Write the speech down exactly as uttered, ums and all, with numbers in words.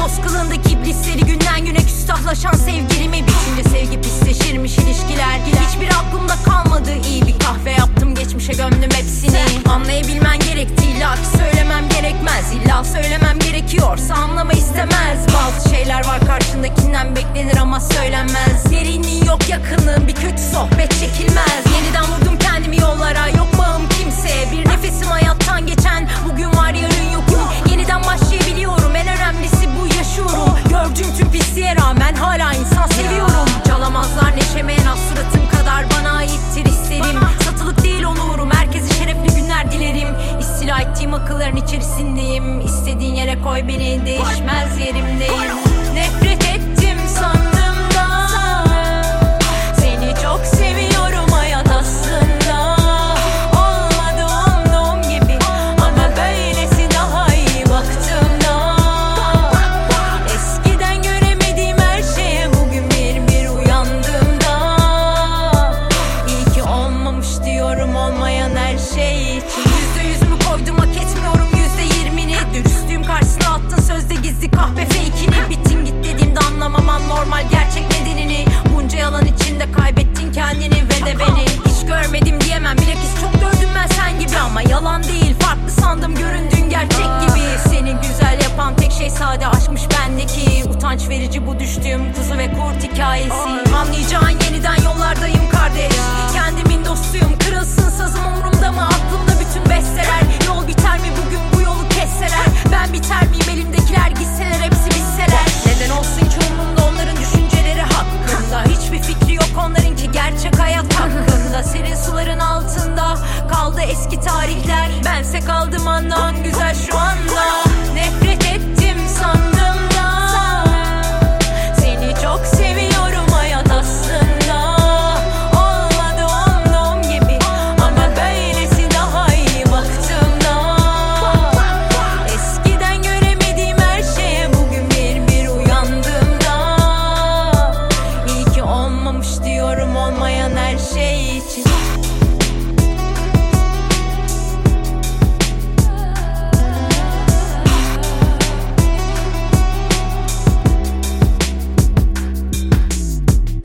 dost kılığındaki iblisleri, günden güne küstahlaşan sevgilimi. Bitince sevgi pisleşirmiş ilişkiler. Hiçbir aklımda kalmadı, iyi bir kahve yaptım, geçmişe gömdüm hepsini. Anlayabilmen gerekti, illa ki söylemem gerekmez. İlla söylemem gerekiyorsa anlama istemez. Bazı şeyler var karşındakinden beklenir ama söylenmez. Derinliği yok yakınlığın, bir kötü sohbet çekilmez. Yeniden vurdum kendimi yollara, yok bağım kimseye. Bir nefesim hayattan geçen, bugün var yarın yokum. Yeniden başlayabiliyorum, en önemlisi bu, yaşıyorum. Gördüğüm tüm pisliğe rağmen hala insan seviyorum. Çalamazlar neşeme, en az suratım kadar bana aittir hislerim. Satılık değil olurum, herkese şerefli günler dilerim. İstila ettiğim akılların içerisindeyim. İstediğin yere koy beni, değişmez yerimdeyim. Nefret ettim sandım da seni çok seviyorum hayat aslında. Olmadı umduğum gibi ama böylesi daha iyi baktığımda. Eskiden göremediğim her şeye bugün bir bir uyandığımda. İyi ki olmamış diyorum olmayan her şey için. Yüzde yüz mü koydum, hak etmiyorum yüzde yirmini. Dürüstlüğüm karşısına attın sözde gizli kahve fake'ini. Bittin git dediğimde anlamaman normal, gerçek nedenini. Bunca yalan içinde kaybettin kendini ve de beni. Hiç görmedim diyemem, bilakis çok gördüm ben sen gibi. Ama yalan değil, farklı sandım, göründüğün gerçek gibi. Seni güzel yapan tek şey sade aşkmış bendeki. Utanç verici bu düştüğüm kuzu ve kurt hikayesi. Anlayacağın yeniden yollardayım kardeş. Kendimin dostuyum, kırılsın sazım umurumda mı? Aklımda bütün besteler. Yol biter mi bugün bu yolu kesseler? Ben biter miyim elimdekiler gitseler, hepsi bitseler? Neden olsun ki umurumda onların düşünceleri hakkında? Hiçbir fikri yok onlarınki gerçek hayat hakkında. Serin suların altında kaldı eski tarihler. Bense kaldım andan güzel şu anda. Nefret ettim sandım da seni çok seviyorum hayat aslında. Olmadı umduğum gibi ama böylesi daha iyi baktığımda. Eskiden göremediğim her şeye bugün bir bir uyandığımda. İyi ki olmamış diyorum olmayan her şey için.